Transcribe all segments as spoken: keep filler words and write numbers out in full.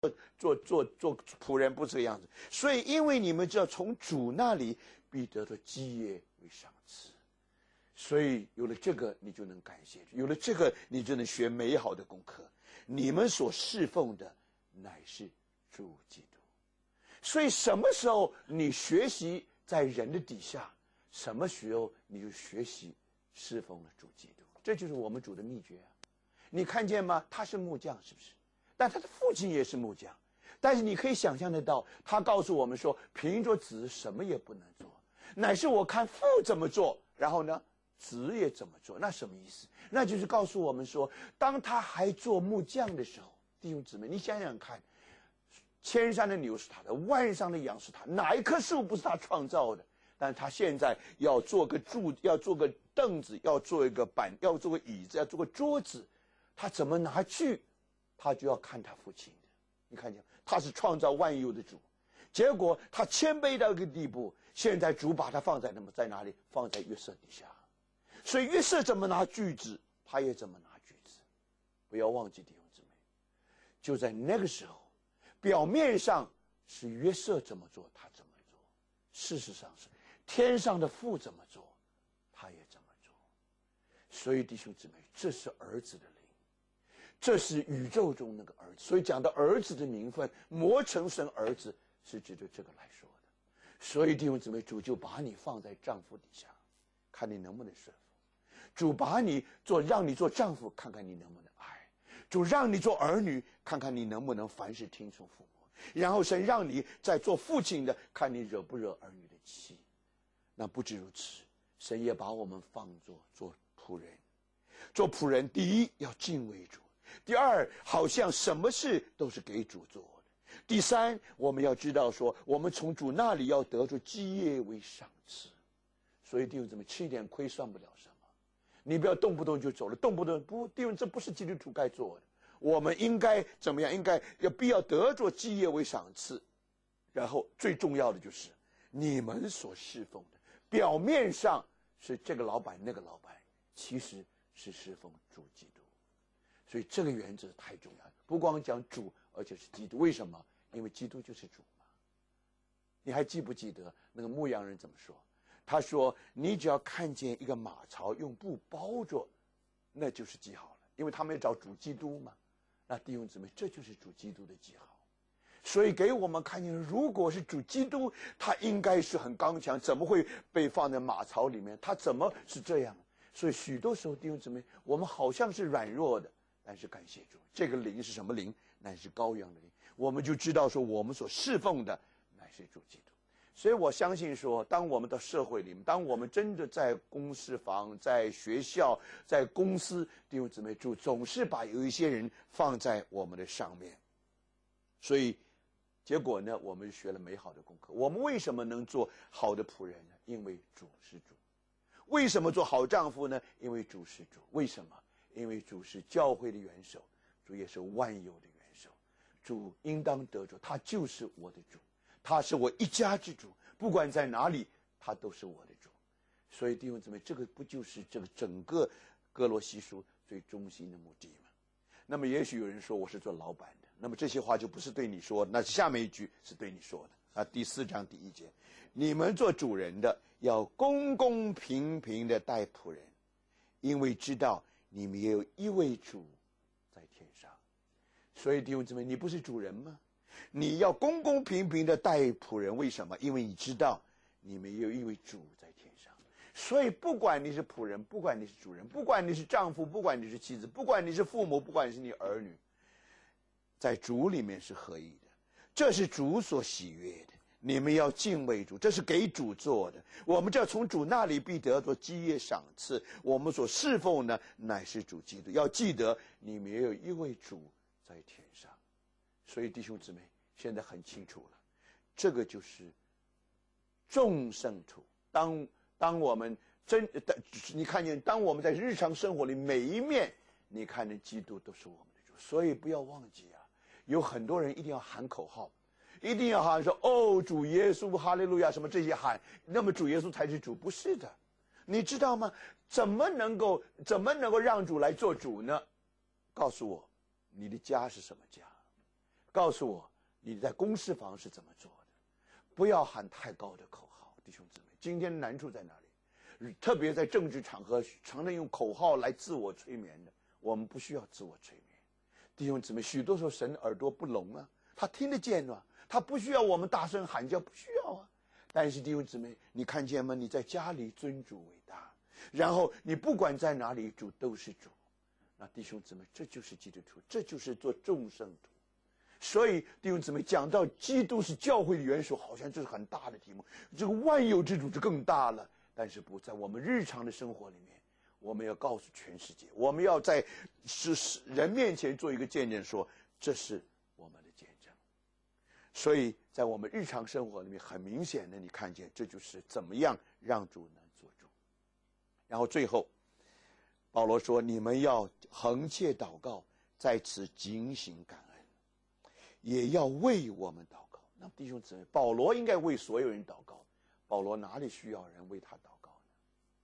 做做做仆人不是这个样子。所以，因为你们知道从主那里必得着基业为赏赐，所以有了这个，你就能感谢主；有了这个，你就能学美好的功课。你们所侍奉的乃是主基督。所以，什么时候你学习在人的底下，什么时候你就学习侍奉了主基督。这就是我们主的秘诀啊！你看见吗？他是木匠，是不是？但他的父亲也是木匠。但是你可以想象得到，他告诉我们说，凭着子什么也不能做，乃是我看父怎么做，然后呢，子也怎么做。那什么意思？那就是告诉我们说，当他还做木匠的时候，弟兄姊妹，你想想看，千山的牛是他的，万上的羊是他，哪一棵树不是他创造的？但是他现在要做个柱，要做个凳子，要做一个板，要做个椅子，要做个桌子，他怎么拿去？他就要看他父亲的。你看见，他是创造万有的主，结果他谦卑到一个地步，现在主把他放在那么在哪里？放在约瑟底下。所以约瑟怎么拿锯子，他也怎么拿锯子。不要忘记弟兄姊妹，就在那个时候，表面上是约瑟怎么做，他怎么做，事实上是天上的父怎么做，他也怎么做。所以弟兄姊妹，这是儿子的灵，这是宇宙中那个儿子。所以讲到儿子的名分，磨成神儿子，是指着这个来说的。所以弟兄姊妹，主就把你放在丈夫底下，看你能不能顺服。主把你做，让你做丈夫，看看你能不能爱。主让你做儿女，看看你能不能凡事听从父母。然后神让你在做父亲的，看你惹不惹儿女的气。那不止如此，神也把我们放作做仆人。做仆人，第一要敬畏主，第二好像什么事都是给主做的，第三我们要知道说，我们从主那里要得出基业为赏赐。所以弟兄姊妹，吃一点亏算不了什么。你不要动不动就走了，动不动不，弟兄，这不是基督徒该做的。我们应该怎么样？应该要必要得着基业为赏赐。然后最重要的就是你们所侍奉的，表面上是这个老板那个老板，其实是侍奉主基督。所以这个原则太重要了，不光讲主，而且是基督。为什么？因为基督就是主嘛。你还记不记得那个牧羊人怎么说？他说，你只要看见一个马槽用布包着，那就是记号了，因为他们要找主基督嘛。那弟兄姊妹，这就是主基督的记号。所以给我们看见，如果是主基督，他应该是很刚强，怎么会被放在马槽里面？他怎么是这样？所以许多时候弟兄姊妹，我们好像是软弱的，但是感谢主，这个灵是什么灵？乃是羔羊的灵。我们就知道说，我们所侍奉的乃是主基督。所以我相信说，当我们到社会里面，当我们真的在公事房、在学校、在公司，弟兄姊妹，主总是把有一些人放在我们的上面。所以结果呢，我们学了美好的功课。我们为什么能做好的仆人呢？因为主是主。为什么做好丈夫呢？因为主是主。为什么？因为主是教会的元首，主也是万有的元首。主应当得着，他就是我的主。他是我一家之主，不管在哪里，他都是我的主。所以弟兄姊妹，这个不就是这个整个哥罗西书最中心的目的吗？那么也许有人说我是做老板的，那么这些话就不是对你说的，那下面一句是对你说的啊。第四章第一节，你们做主人的要公公平平的待仆人，因为知道你们也有一位主在天上。所以弟兄姊妹，你不是主人吗？你要公公平平的待仆人，为什么？因为你知道你们有一位主在天上。所以不管你是仆人，不管你是主人，不管你是丈夫，不管你是妻子，不管你是父母，不管你是你儿女，在主里面是合一的，这是主所喜悦的。你们要敬畏主，这是给主做的。我们就要从主那里必得着基业赏赐。我们所侍奉呢，乃是主基督。要记得你们也有一位主在天上。所以弟兄姊妹，现在很清楚了，这个就是众圣徒。当当我们真，你看见，当我们在日常生活里每一面，你看见基督都是我们的主。所以不要忘记啊，有很多人一定要喊口号，一定要喊说哦，主耶稣，哈利路亚，什么这些喊，那么主耶稣才是主，不是的。你知道吗？怎么能够怎么能够让主来做主呢？告诉我，你的家是什么家？ 告诉我你在公事房是怎么做的，不要喊太高的口号。弟兄姊妹，今天的难处在哪里？特别在政治场合，常常用口号来自我催眠的，我们不需要自我催眠。弟兄姊妹，许多时候神耳朵不聋啊，他听得见啊，他不需要我们大声喊叫，不需要啊。但是弟兄姊妹，你看见吗？你在家里尊主为大，然后你不管在哪里，主都是主。那弟兄姊妹，这就是基督徒，这就是做众圣徒。所以弟兄姊妹，讲到基督是教会的元首，好像这是很大的题目，这个万有之主就更大了。但是不在我们日常的生活里面，我们要告诉全世界，我们要在是人面前做一个见证，说这是我们的见证。所以在我们日常生活里面，很明显的你看见，这就是怎么样让主能做主。然后最后保罗说，你们要恒切祷告，在此警醒感恩，也要为我们祷告。那弟兄姊妹，保罗应该为所有人祷告，保罗哪里需要人为他祷告呢？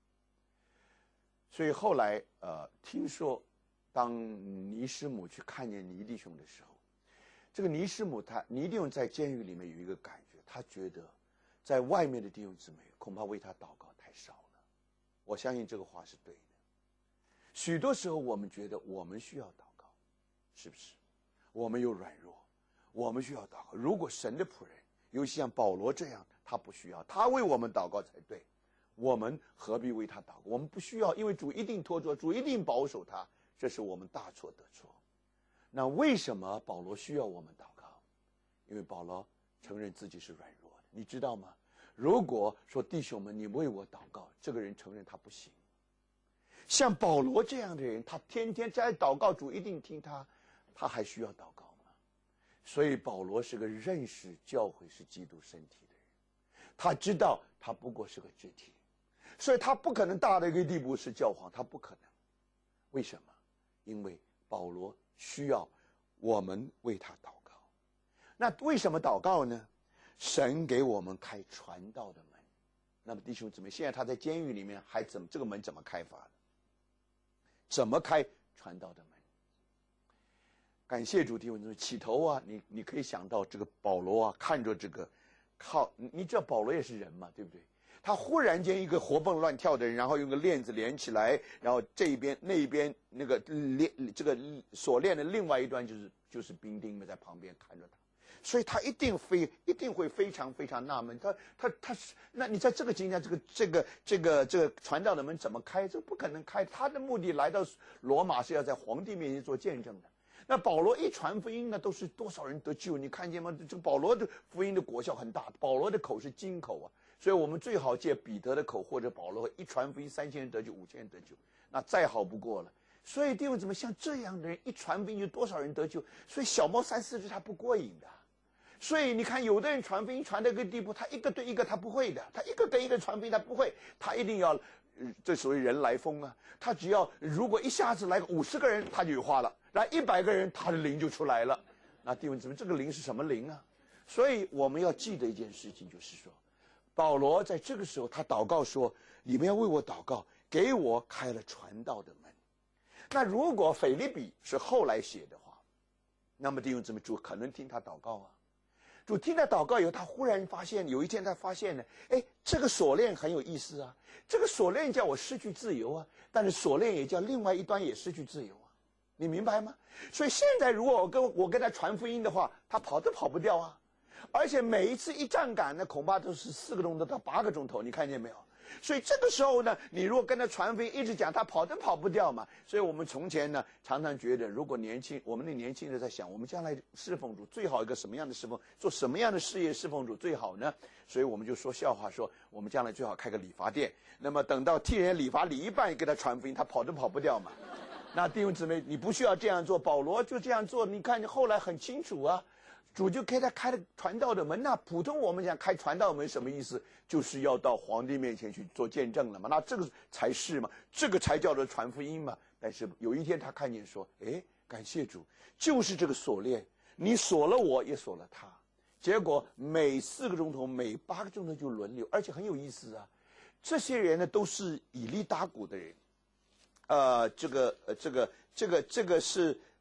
所以后来呃，听说当尼师母去看见尼弟兄的时候，这个尼师母他尼弟兄在监狱里面有一个感觉，他觉得在外面的弟兄姊妹恐怕为他祷告太少了。我相信这个话是对的。许多时候我们觉得我们需要祷告，是不是？我们有软弱，我们需要祷告。如果神的仆人，尤其像保罗这样，他不需要，他为我们祷告才对。我们何必为他祷告？我们不需要，因为主一定托住，主一定保守他，这是我们大错特错。那为什么保罗需要我们祷告？因为保罗承认自己是软弱的，你知道吗？如果说弟兄们，你为我祷告，这个人承认他不行。像保罗这样的人，他天天在祷告，主一定听他，他还需要祷告吗？所以保罗是个认识教会是基督身体的人，他知道他不过是个肢体，所以他不可能大到一个地步是教皇，他不可能。为什么？因为保罗需要我们为他祷告。那为什么祷告呢？神给我们开传道的门。那么弟兄姊妹，现在他在监狱里面，还怎么这个门怎么开发的？怎么开传道的门？感谢主，弟兄姊妹，起头啊，你你可以想到这个保罗啊，看着这个靠，你知道保罗也是人嘛，对不对？他忽然间一个活蹦乱跳的人，然后用个链子连起来，然后这一边那一边那个链这个锁链的另外一端就是就是兵丁们在旁边看着他，所以他一定非一定会非常非常纳闷，他他他是，那你在这个情况下，这个这个这个这个传道的门怎么开？这不可能开。他的目的来到罗马是要在皇帝面前做见证的。那保罗一传福音呢，都是多少人得救？你看见吗？这个保罗的福音的果效很大，保罗的口是金口啊。所以我们最好借彼得的口或者保罗，一传福音三千人得救，五千人得救，那再好不过了。所以弟兄姊妹，像这样的人一传福音，有多少人得救？所以小猫三四只他不过瘾的。所以你看，有的人传福音传到一个地步，他一个对一个他不会的，他一个跟一个传福音他不会，他一定要，呃、这所谓人来疯啊。他只要如果一下子来个五十个人，他就有话了；来一百个人，他的灵就出来了。那弟兄姊妹，这个灵是什么灵啊？所以我们要记得一件事情，就是说，保罗在这个时候他祷告说：“你们要为我祷告，给我开了传道的门。”那如果腓立比是后来写的话，那么弟兄姊妹，主可能听他祷告啊。主听他祷告以后，他忽然发现，有一天他发现呢，哎，这个锁链很有意思啊。这个锁链叫我失去自由啊，但是锁链也叫另外一端也失去自由啊。你明白吗？所以现在如果我跟我跟他传福音的话，他跑都跑不掉啊。而且每一次一站岗呢，恐怕都是四个钟头到八个钟头，你看见没有？所以这个时候呢，你如果跟他传福音，一直讲，他跑都跑不掉嘛。所以我们从前呢，常常觉得，如果年轻，我们的年轻人在想，我们将来侍奉主最好一个什么样的侍奉，做什么样的事业侍奉主最好呢？所以我们就说笑话说，我们将来最好开个理发店。那么等到替人理发理一半，给他传福音，他跑都跑不掉嘛。那弟兄姊妹，你不需要这样做，保罗就这样做，你看后来很清楚啊。主就给他开了传道的门。那普通我们讲开传道门什么意思？就是要到皇帝面前去做见证了嘛。那这个才是嘛，这个才叫做传福音嘛。但是有一天他看见说，哎，感谢主，就是这个锁链，你锁了我也锁了他。结果每四个钟头每八个钟头就轮流，而且很有意思啊。这些人呢都是以利达古的人，呃，这个呃这个这个这个是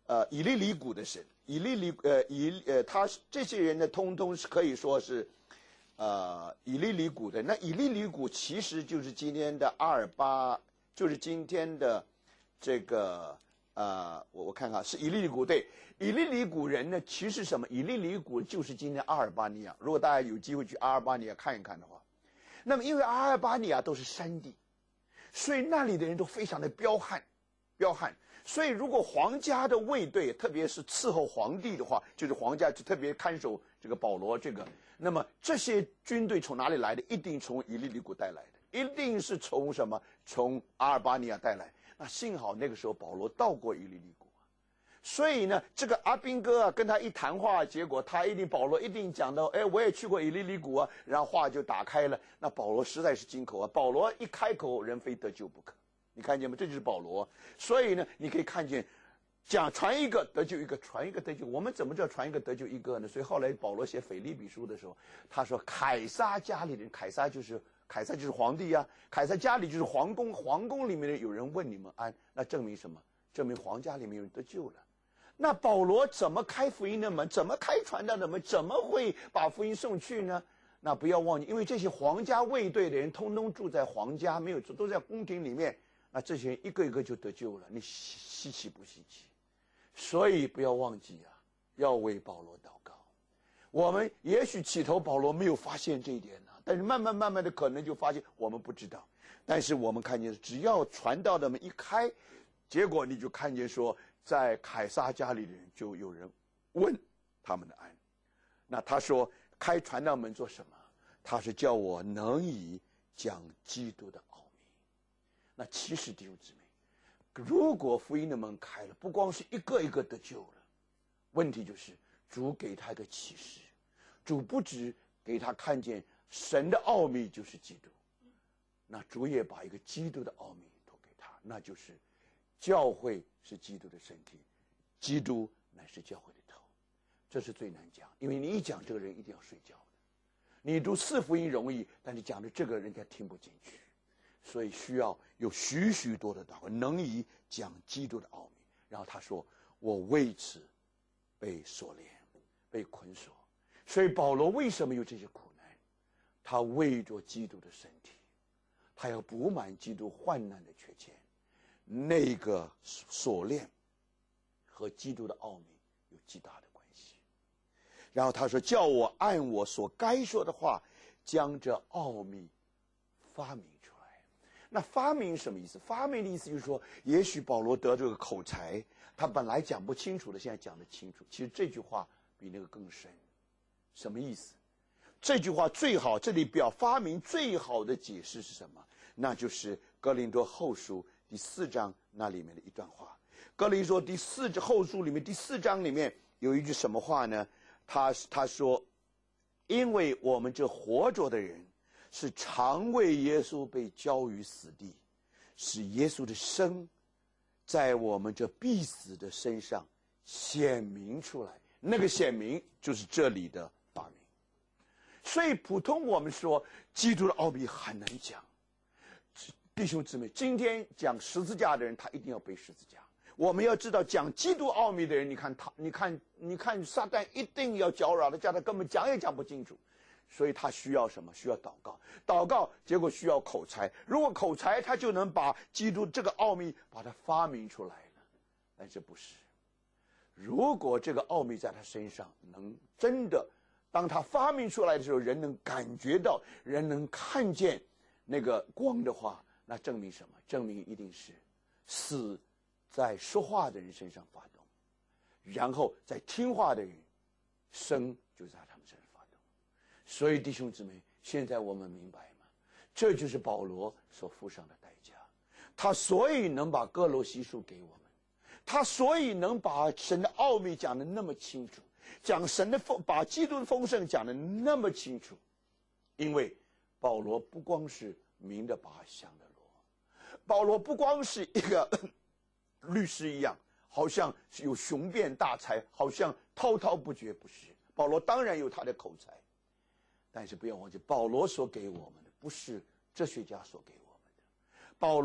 呃以利里谷的神，以利里呃以呃他这些人呢，通通是可以说是呃以利里谷的。那以利里谷其实就是今天的阿尔巴，就是今天的这个呃我我看看是以利里谷，对，以利里谷人呢，其实什么？以利里谷就是今天阿尔巴尼亚。如果大家有机会去阿尔巴尼亚看一看的话，那么因为阿尔巴尼亚都是山地，所以那里的人都非常的彪悍，彪悍。所以如果皇家的卫队，特别是伺候皇帝的话，就是皇家就特别看守这个保罗这个，那么这些军队从哪里来的？一定从以利里谷带来的，一定是从什么？从阿尔巴尼亚带来。那幸好那个时候保罗到过以利里谷，所以呢，这个阿兵哥啊跟他一谈话，结果他一定保罗一定讲到，哎，我也去过以利里谷啊，然后话就打开了。那保罗实在是金口啊，保罗一开口，人非得救不可。你看见吗？这就是保罗。所以呢，你可以看见，讲传一个得救一个，传一个得救。我们怎么叫传一个得救一个呢？所以后来保罗写腓立比书的时候，他说凯撒家里人，凯撒就是凯撒就是皇帝啊，凯撒家里就是皇宫，皇宫里面的有人问你们安，那证明什么？证明皇家里面有人得救了。那保罗怎么开福音的门？怎么开传道的门？怎么会把福音送去呢？那不要忘记，因为这些皇家卫队的人通通住在皇家，没有住都在宫廷里面。那这些人一个一个就得救了，你稀奇不稀奇？所以不要忘记啊，要为保罗祷告。我们也许起头保罗没有发现这一点呢、啊，但是慢慢慢慢的可能就发现我们不知道。但是我们看见，只要传道的门一开，结果你就看见说，在凯撒家里的人就有人问他们的安。那他说开传道门做什么？他是叫我能以讲基督的奥秘。那其实弟兄姊妹，如果福音的门开了，不光是一个一个得救了，问题就是主给他一个启示，主不只给他看见神的奥秘就是基督，那主也把一个基督的奥秘托给他，那就是教会是基督的身体，基督乃是教会的头。这是最难讲，因为你一讲这个人一定要睡觉的。你读四福音容易，但你讲的这个人家听不进去，所以需要有许许多的祷告，能以讲基督的奥秘。然后他说：“我为此被锁链，被捆锁。”所以保罗为什么有这些苦难？他为着基督的身体，他要补满基督患难的缺欠。那个锁链和基督的奥秘有极大的关系。然后他说：“叫我按我所该说的话，将这奥秘发明出来。”那发明什么意思？发明的意思就是说，也许保罗得这个口才，他本来讲不清楚的，现在讲得清楚。其实这句话比那个更深。什么意思？这句话最好，这里表发明最好的解释是什么？那就是哥林多后书第四章那里面的一段话。哥林多第四后书里面第四章里面有一句什么话呢？他他说：“因为我们这活着的人，是常为耶稣被交于死地，使耶稣的生在我们这必死的身上显明出来。”那个显明就是这里的发明。所以普通我们说基督的奥秘很难讲。弟兄姊妹，今天讲十字架的人，他一定要背十字架。我们要知道，讲基督奥秘的人，你看他，你看，你看撒旦一定要搅扰他，叫他根本讲也讲不清楚。所以他需要什么？需要祷告。祷告，结果需要口才。如果口才，他就能把基督这个奥秘把它发明出来了。但这不是。如果这个奥秘在他身上能真的，当他发明出来的时候，人能感觉到，人能看见那个光的话，那证明什么？证明一定是死在说话的人身上发动，然后在听话的人，生就在他们身上发动。所以弟兄姊妹，现在我们明白吗？这就是保罗所付上的代价。他所以能把哥罗西书给我们，他所以能把神的奥秘讲得那么清楚，讲神的丰，把基督的丰盛讲得那么清楚，因为保罗不光是明的拔香的罗，保罗不光是一个律师一样，好像有雄辩大才，好像滔滔不绝，不是。保罗当然有他的口才，但是不要忘记，保罗所给我们的不是哲学家所给我们的。保罗